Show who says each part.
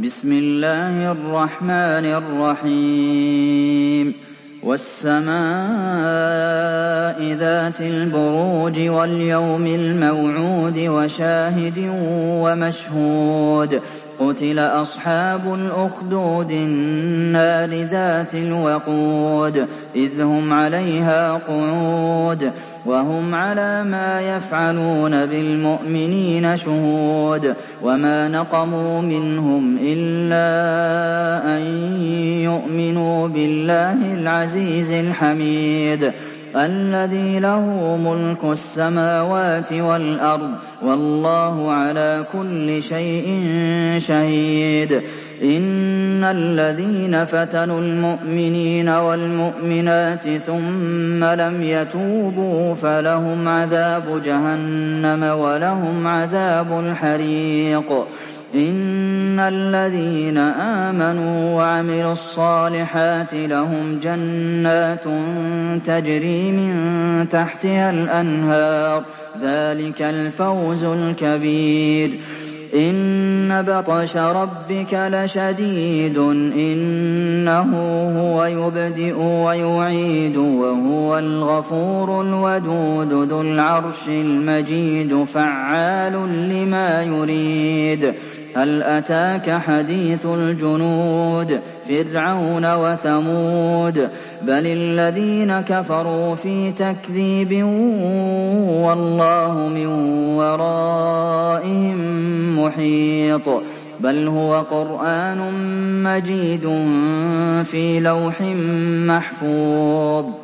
Speaker 1: بسم الله الرحمن الرحيم والسماء ذات البروج واليوم الموعود وشاهد ومشهود قتل أصحاب الأخدود النار ذات الوقود إذ هم عليها قعود وهم على ما يفعلون بالمؤمنين شهود وما نقموا منهم إلا أن يؤمنوا بالله العزيز الحميد الذي له ملك السماوات والأرض والله على كل شيء شهيد إن الذين فتنوا المؤمنين والمؤمنات ثم لم يتوبوا فلهم عذاب جهنم ولهم عذاب الحريق إن الذين آمنوا وعملوا الصالحات لهم جنات تجري من تحتها الأنهار ذلك الفوز الكبير إن بطش ربك لشديد إنه هو يبدئ ويعيد وهو الغفور الودود ذو العرش المجيد فعال لما يريد هل أتاك حديث الجنود فرعون وثمود بل الذين كفروا في تكذيب والله من ورائهم محيط بل هو قرآن مجيد في لوح محفوظ